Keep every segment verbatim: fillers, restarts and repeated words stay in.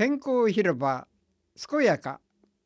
健康広場健やか。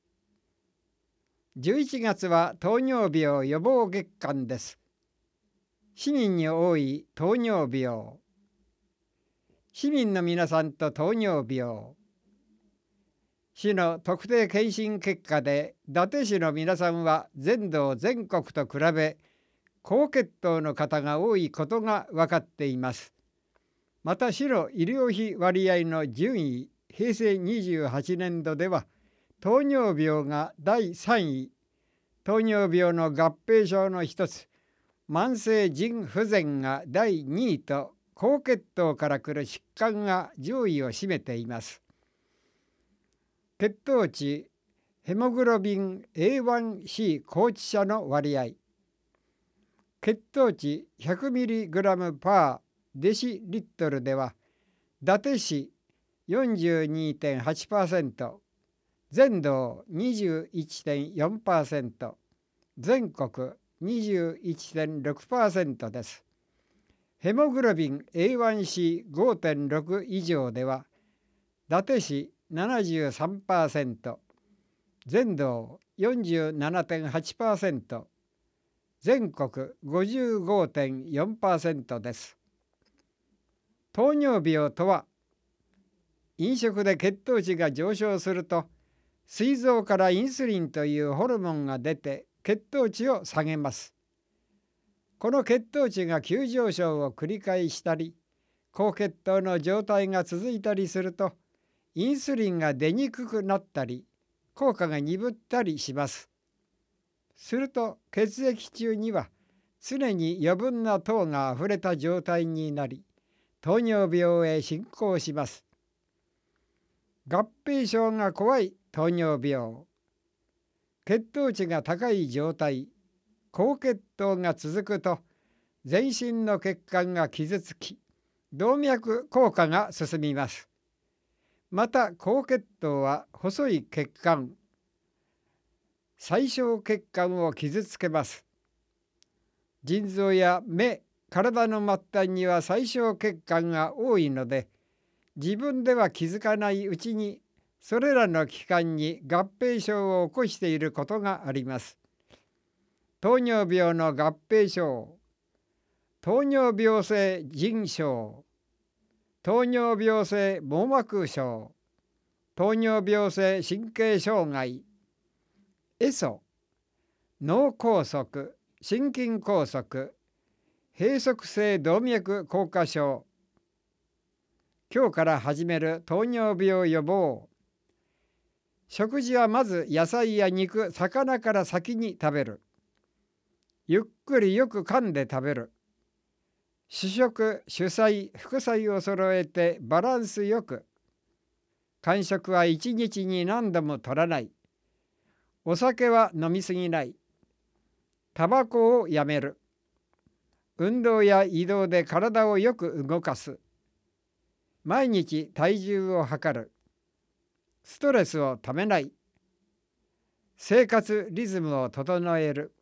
じゅういちがつは糖尿病予防月間です。市民に多い糖尿病。市民の皆さんと糖尿病。市の特定健診結果で伊達市の皆さんは全道全国と比べ高血糖の方が多いことが分かっています。また市の医療費割合の順位、へいせいにじゅうはちねんどでは糖尿病がだいさんい、糖尿病の合併症の一つ、慢性腎不全がだいにいと高血糖から来る疾患が上位を占めています。血糖値、ヘモグロビン エーワンシー 高知者の割合。血糖値 ひゃくミリグラム パーデシリットルでは、伊達市 よんじゅうにてんはちパーセント、全道 にじゅういちてんよんパーセント、全国 にじゅういちてんろくパーセント です。ヘモグロビン エーワンシーごてんろく 以上では、伊達市 ななじゅうさんパーセント、全道 よんじゅうななてんはちパーセント、全国 ごじゅうごてんよんパーセント です。糖尿病とは、飲食で血糖値が上昇すると、膵臓からインスリンというホルモンが出て血糖値を下げます。この血糖値が急上昇を繰り返したり、高血糖の状態が続いたりすると、インスリンが出にくくなったり、効果が鈍ったりします。すると血液中には常に余分な糖があふれた状態になり、糖尿病へ進行します。合併症が怖い糖尿病。血糖値が高い状態、高血糖が続くと、全身の血管が傷つき、動脈硬化が進みます。また高血糖は細い血管、細小血管を傷つけます。腎臓や目、体の末端には細小血管が多いので、自分では気づかないうちにそれらの器官に合併症を起こしていることがあります。糖尿病の合併症、糖尿病性腎症、糖尿病性網膜症、糖尿病性神経障害、エソ、脳梗塞、心筋梗塞、閉塞性動脈硬化症。今日から始める糖尿病予防。食事はまず野菜や肉、魚から先に食べる。ゆっくりよく噛んで食べる。主食、主菜、副菜を揃えてバランスよく。間食はいちにちに何度も取らない。お酒は飲みすぎない。タバコをやめる。運動や移動で体をよく動かす。毎日体重を測る。ストレスをためない。生活リズムを整える。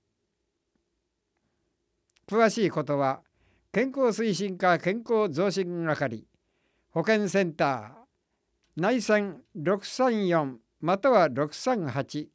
詳しいことは健康推進課健康増進係、保健センター内線ろくさんよんまたはろくさんはち。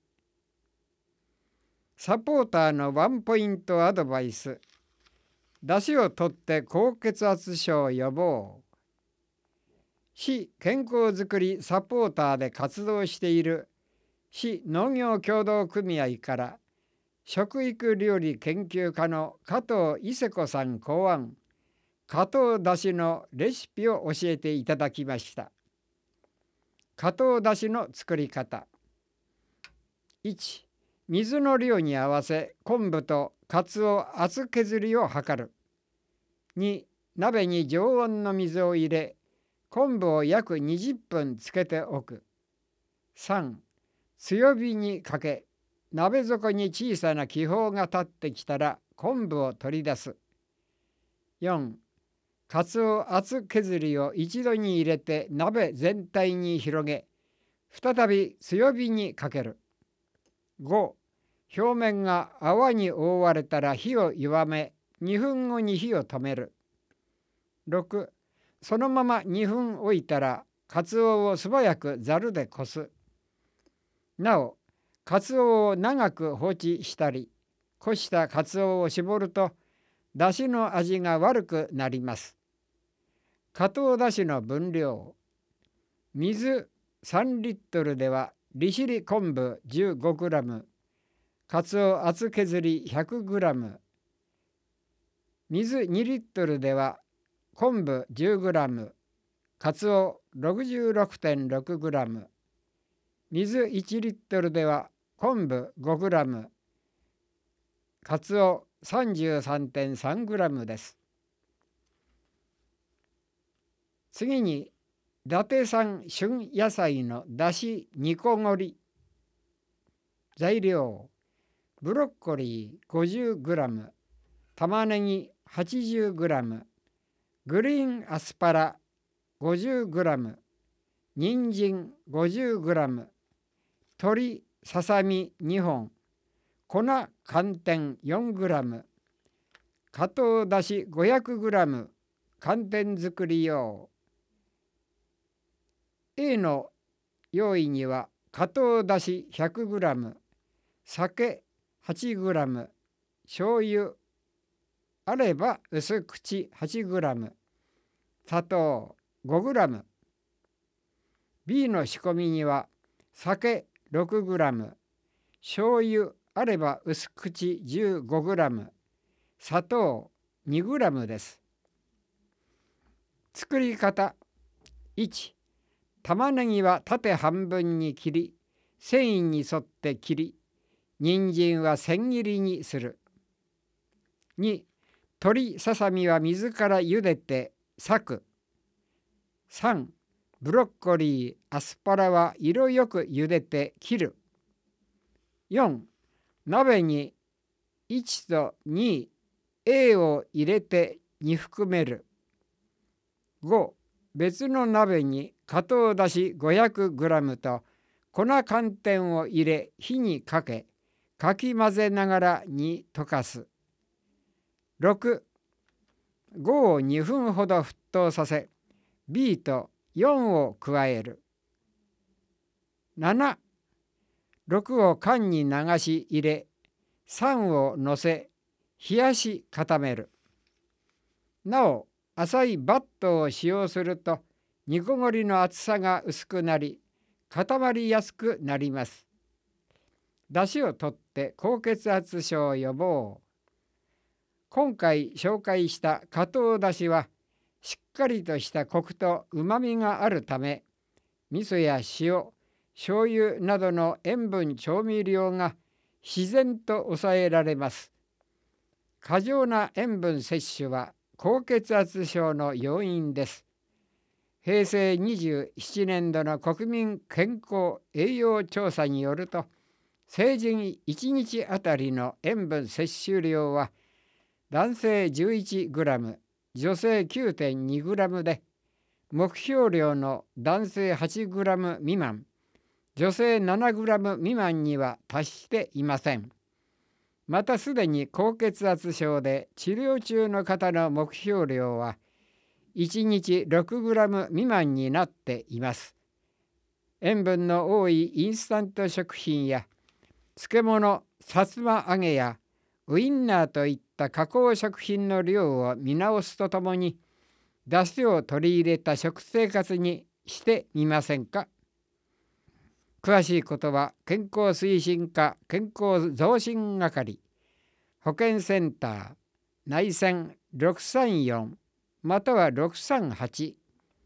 サポーターのワンポイントアドバイス。出汁をとって高血圧症予防。市健康づくりサポーターで活動している市農業協同組合から食育料理研究家の加藤伊勢子さん考案、加藤だしのレシピを教えていただきました。加藤だしの作り方。いち、水の量に合わせ昆布とかつお厚削りを測る。に、鍋に常温の水を入れ、昆布を約にじゅっぷんつけておく。さん、強火にかけ、鍋底に小さな気泡が立ってきたら昆布を取り出す。よん、かつお厚削りを一度に入れて鍋全体に広げ、再び強火にかける。ご、表面が泡に覆われたら火を弱め、にふんごに火を止める。ろく、そのままにふん置いたらかつおを素早くざるでこす。なお、かつおを長く放置したり、こしたかつおを絞ると、だしの味が悪くなります。かとうだしの分量。水さんリットルでは利尻昆布 じゅうごグラム、かつお厚削り ひゃくグラム、水にリットルでは昆布 じゅうグラム、かつお ろくじゅうろくてんろくグラム、水いちリットルでは昆布 ごグラム、かつお さんじゅうさんてんさんグラムです。次に伊達産旬野菜のだしにこごり。材料。ブロッコリー ごじゅうグラム、玉ねぎ はちじゅうグラム、グリーンアスパラ ごじゅうグラム、人参 ごじゅうグラム、鶏ささみにほん、粉寒天 よんグラム、かとうだし ごひゃくグラム、寒天作り用。A の用意にはかとうだし ひゃくグラム、酒 はちグラム、醤油あれば薄口 はちグラム、砂糖 ごグラム。B の仕込みには酒 ろくグラム、醤油あれば薄口 じゅうごグラム、砂糖 にグラムです。作り方。いち、玉ねぎは縦半分に切り、繊維に沿って切り、人参は千切りにする。に、鶏ささみは水から茹でて裂く。さん、ブロッコリー、アスパラは色よく茹でて切る。よん、鍋にいちとに、A を入れて煮含める。ご、別の鍋にかとうだし ごひゃくグラム と粉寒天を入れ火にかけ、かき混ぜながら煮溶かす。ろく、ごをにふんほど沸騰させ、B とよんを加える。なな、ろくを缶に流し入れ、さんをのせ、冷やし固める。なお、浅いバットを使用すると、煮こごりの厚さが薄くなり、固まりやすくなります。だしをとって高血圧症予防。今回紹介したかとうだしは、しっかりとしたコクとうまみがあるため、味噌や塩、醤油などの塩分調味料が自然と抑えられます。過剰な塩分摂取は高血圧症の要因です。へいせいにじゅうななねんどの国民健康栄養調査によると、成人いちにちあたりの塩分摂取量は男性 じゅういちグラム、女性 きゅうてんにグラム で、目標量の男性 はちグラム 未満、女性 ななグラム 未満には達していません。またすでに高血圧症で治療中の方の目標量はいちにち ろくグラム 未満になっています。塩分の多いインスタント食品や漬物、さつま揚げやウインナーといった加工食品の量を見直すとともに、だしを取り入れた食生活にしてみませんか。詳しいことは健康推進課健康増進係、保健センター内線ろくさんよんまたはろくさんはち。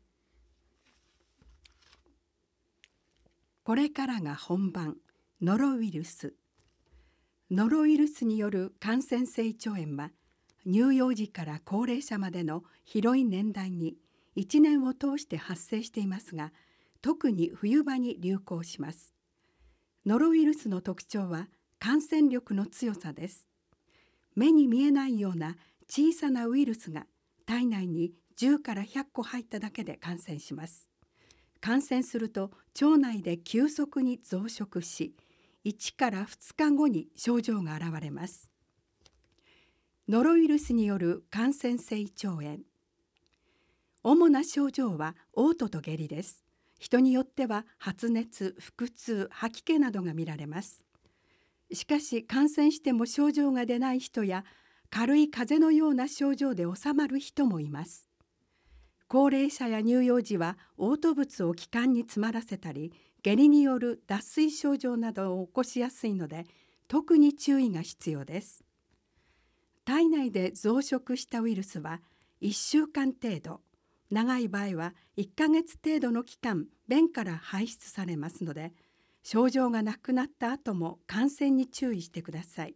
これからが本番。ノロウイルス。ノロウイルスによる感染性胃腸炎は、乳幼児から高齢者までの広い年代にいちねんを通して発生していますが、特に冬場に流行します。ノロウイルスの特徴は感染力の強さです。目に見えないような小さなウイルスが体内にじゅうからひゃっこ入っただけで感染します。感染すると腸内で急速に増殖し、いちからふつかごに症状が現れます。ノロウイルスによる感染性胃腸炎。主な症状は嘔吐と下痢です。 人によっては発熱、腹痛、吐き気などが見られます。しかし感染しても症状が出ない人や軽い風邪のような症状で収まる人もいます。高齢者や乳幼児は嘔吐物を気管に詰まらせたり、下痢による脱水症状などを起こしやすいので、特に注意が必要です。体内で増殖したウイルスはいっしゅうかん程度、長い場合はいっかげつ程度の期間、便から排出されますので、症状がなくなった後も感染に注意してください。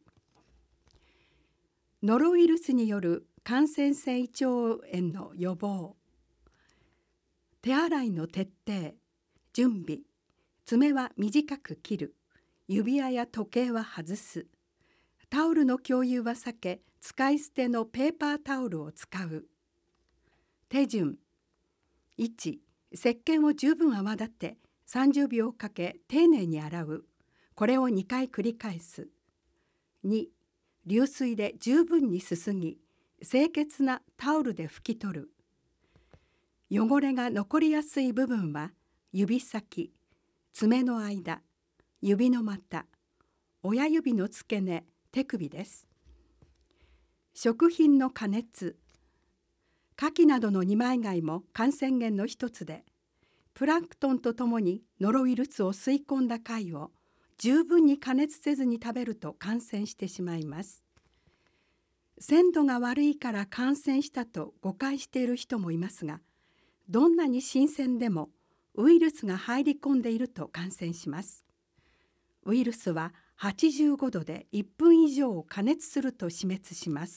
ノロウイルスによる感染性胃腸炎の予防。手洗いの徹底、準備、爪は短く切る、指輪や時計は外す、タオルの共有は避け、使い捨てのペーパータオルを使う。手順。いち、石鹸を十分泡立て、さんじゅうびょうかけ丁寧に洗う。これをにかい繰り返す。に、流水で十分にすすぎ、清潔なタオルで拭き取る。汚れが残りやすい部分は指先、爪の間、指の股、親指の付け根、手首です。食品の加熱。牡蠣などの二枚貝も感染源の一つで、プランクトンとともにノロウイルスを吸い込んだ貝を十分に加熱せずに食べると感染してしまいます。鮮度が悪いから感染したと誤解している人もいますが、どんなに新鮮でもウイルスが入り込んでいると感染します。ウイルスははちじゅうごどでいっぷん以上加熱すると死滅します。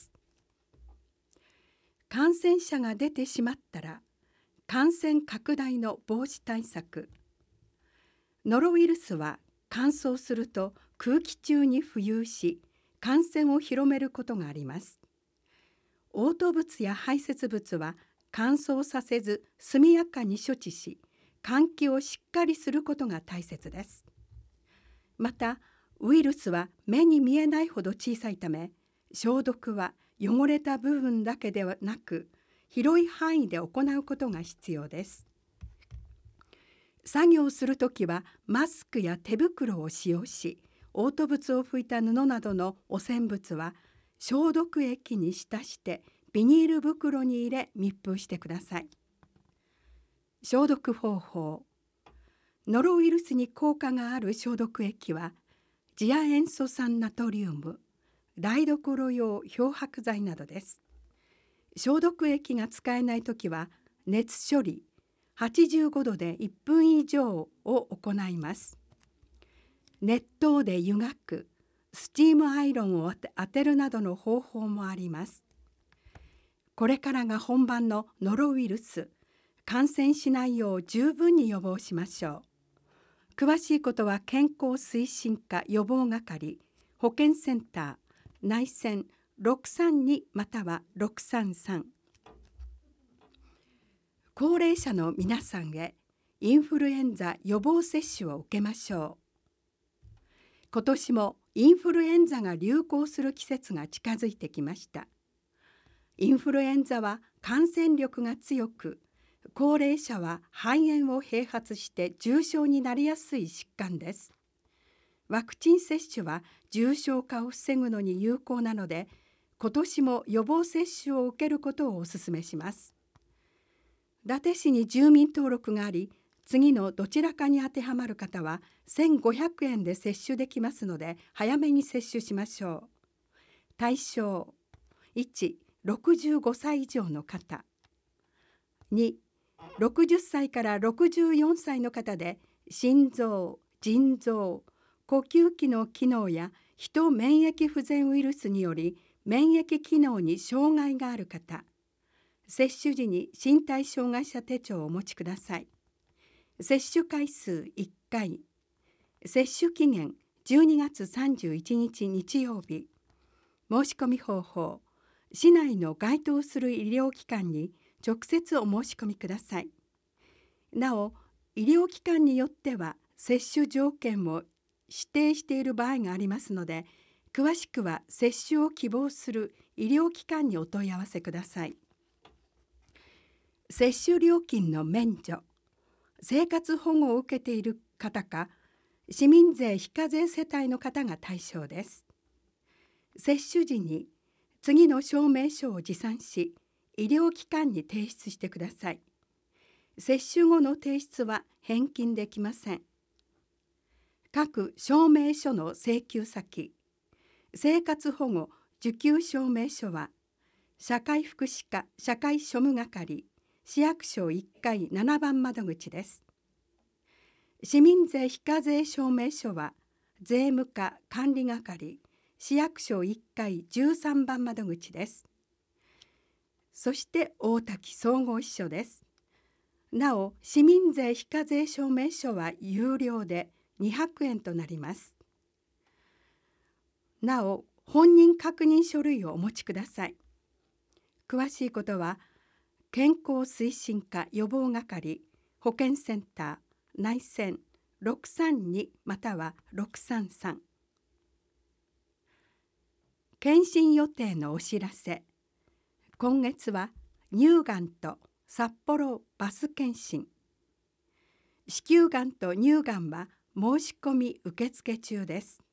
感染者が出てしまったら、感染拡大の防止対策。ノロウイルスは乾燥すると空気中に浮遊し、感染を広めることがあります。嘔吐物や排泄物は乾燥させず速やかに処置し、換気をしっかりすることが大切です。また、ウイルスは目に見えないほど小さいため、消毒は汚れた部分だけではなく、広い範囲で行うことが必要です。作業するときはマスクや手袋を使用し、嘔吐物を拭いた布などの汚染物は消毒液に浸してビニール袋に入れ密封してください。消毒方法。ノロウイルスに効果がある消毒液は次亜塩素酸ナトリウム、台所用漂白剤などです。消毒液が使えないときは熱処理はちじゅうごどでいっぷん以上を行います。熱湯で湯がく、スチームアイロンを当てるなどの方法もあります。これからが本番のノロウイルス、感染しないよう十分に予防しましょう。詳しいことは健康推進課予防係、保健センター、内線ろくさんにまたはろくさんさん。高齢者の皆さんへインフルエンザ予防接種を受けましょう。今年もインフルエンザが流行する季節が近づいてきました。インフルエンザは感染力が強く、高齢者は肺炎を併発して重症になりやすい疾患です。ワクチン接種は重症化を防ぐのに有効なので、今年も予防接種を受けることをお勧めします。伊達市に住民登録があり、次のどちらかに当てはまる方はせんごひゃくえんで接種できますので、早めに接種しましょう。対象いち、ろくじゅうごさい以上の方。に、ろくじゅっさいからろくじゅうよんさいの方で心臓、腎臓、呼吸器の機能や人免疫不全ウイルスにより免疫機能に障害がある方。接種時に身体障害者手帳をお持ちください。接種回数いっかい。接種期限じゅうにがつさんじゅういちにち日曜日。申し込み方法。市内の該当する医療機関に直接お申し込みください。なお、医療機関によっては接種条件を指定している場合がありますので、詳しくは接種を希望する医療機関にお問い合わせください。接種料金の免除。 生活保護を受けている方か、市民税非課税世帯の方が対象です。接種時に次の証明書を持参し、医療機関に提出してください。接種後の提出は返金できません。各証明書の請求先、生活保護受給証明書は、社会福祉課社会庶務係、市役所いっかいななばん窓口です。市民税非課税証明書は、税務課管理係、市役所いっかいじゅうさんばん窓口です。そして大滝総合支所です。なお、市民税非課税証明書は有料でにひゃくえんとなります。なお、本人確認書類をお持ちください。詳しいことは、健康推進課予防係、保健センター、内線ろくさんにまたはろくさんさん。検診予定のお知らせ。今月は乳がんと札幌バス検診。子宮がんと乳がんは申し込み受付中です。